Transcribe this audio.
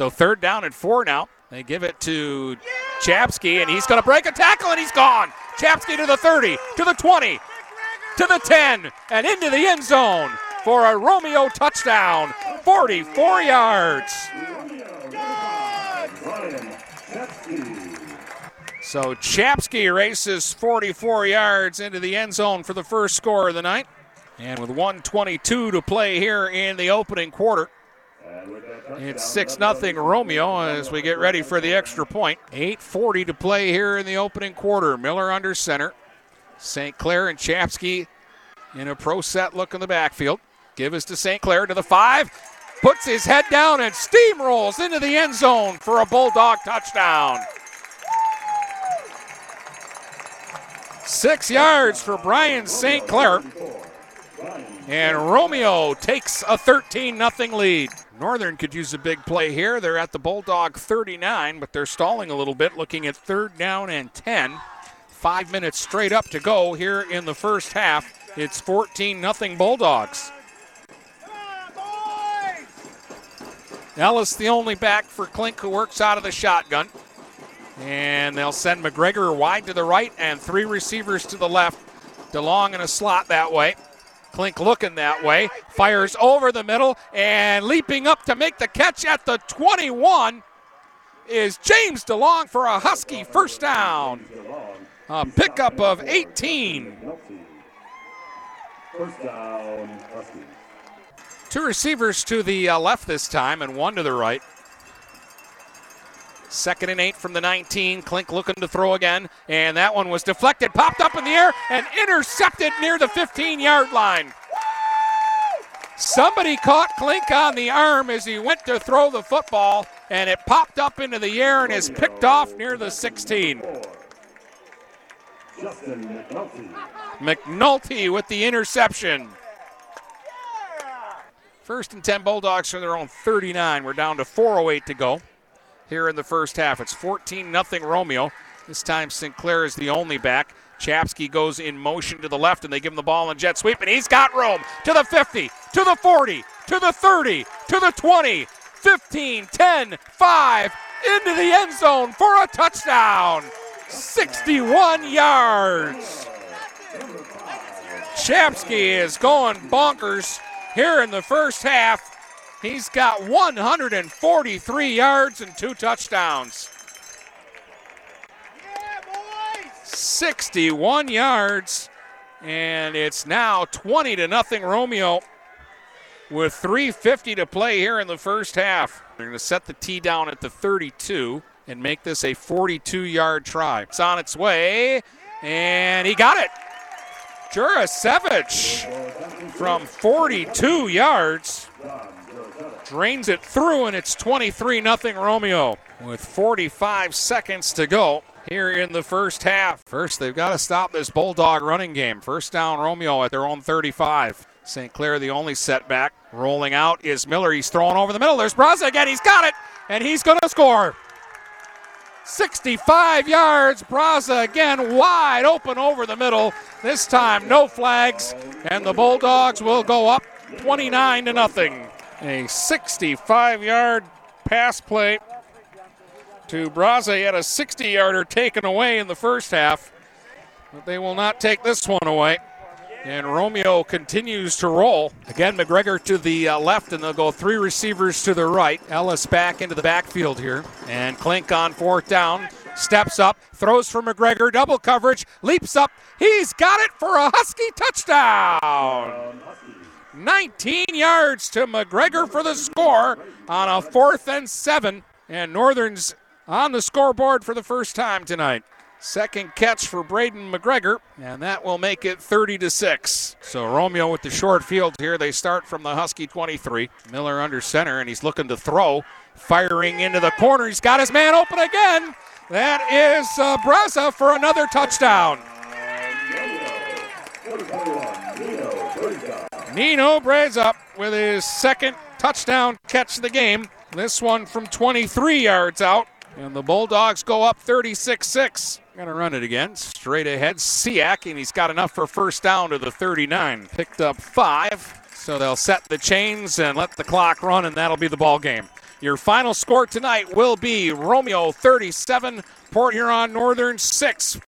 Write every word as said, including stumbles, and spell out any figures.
So third down and four now. They give it to Chapsky, and he's going to break a tackle, and he's gone. Chapsky to the thirty, to the twenty, to the ten, and into the end zone for a Romeo touchdown, forty-four yards. So Chapsky races forty-four yards into the end zone for the first score of the night. And with one twenty-two to play here in the opening quarter, it's six nothing Romeo as we get ready for the extra point. eight forty to play here in the opening quarter. Miller under center. Saint Clair and Chapsky in a pro set look in the backfield. Give us to Saint Clair to the five. Puts his head down and steamrolls into the end zone for a Bulldog touchdown. Six yards for Brian Saint Clair. And Romeo takes a thirteen nothing lead. Northern could use a big play here. They're at the Bulldog thirty-nine, but they're stalling a little bit, looking at third down and ten. Five minutes straight up to go here in the first half. It's fourteen nothing Bulldogs. Ellis the only back for Klink, who works out of the shotgun. And they'll send McGregor wide to the right and three receivers to the left. DeLong in a slot that way. Klink looking that way, fires over the middle, and leaping up to make the catch at the twenty-one is James DeLong for a Husky first down. A pickup of eighteen. First down, Husky. Two receivers to the uh, left this time and one to the right. Second and eight from the nineteen. Klink looking to throw again, and that one was deflected, popped up in the air, and intercepted near the fifteen-yard line. Somebody caught Klink on the arm as he went to throw the football, and it popped up into the air and is picked off near the sixteen. Justin McNulty. McNulty with the interception. First and ten Bulldogs from their own thirty-nine. We're down to four oh eight to go here in the first half. It's fourteen nothing Romeo. This time Sinclair is the only back. Chapsky goes in motion to the left, and they give him the ball in jet sweep, and he's got room to the fifty, to the forty, to the thirty, to the twenty, fifteen, ten, five, into the end zone for a touchdown. sixty-one yards. Chapsky is going bonkers here in the first half. He's got one hundred forty-three yards and two touchdowns. sixty-one yards, and it's now twenty to nothing Romeo with three fifty to play here in the first half. They're going to set the tee down at the thirty-two and make this a forty-two-yard try. It's on its way, and he got it. Jurasevich from forty-two yards drains it through, and it's twenty-three nothing Romeo with forty-five seconds to go here in the first half. First, they've got to stop this Bulldog running game. First down Romeo at their own thirty-five. Saint Clair the only setback. Rolling out is Miller. He's throwing over the middle. There's Braza again. He's got it, and he's going to score. sixty-five yards. Braza again wide open over the middle. This time no flags, and the Bulldogs will go up twenty-nine to nothing. A sixty-five-yard pass play to Braza. He had a sixty-yarder taken away in the first half, but they will not take this one away. And Romeo continues to roll. Again, McGregor to the uh, left, and they'll go three receivers to the right. Ellis back into the backfield here. And Klink on fourth down. Steps up, throws for McGregor, double coverage, leaps up. He's got it for a Husky touchdown. nineteen yards to McGregor for the score on a fourth and seven. And Northern's on the scoreboard for the first time tonight. Second catch for Braden McGregor, and that will make it thirty to six. So Romeo with the short field here. They start from the Husky twenty-three. Miller under center, and he's looking to throw. Firing into the corner. He's got his man open again. That is uh, Braza for another touchdown. Nino Braza with his second touchdown catch of the game. This one from twenty-three yards out. And the Bulldogs go up thirty-six six. Gonna run it again. Straight ahead. Siak, and he's got enough for first down to the thirty-nine. Picked up five. So they'll set the chains and let the clock run, and that'll be the ball game. Your final score tonight will be Romeo thirty-seven, Port Huron Northern six.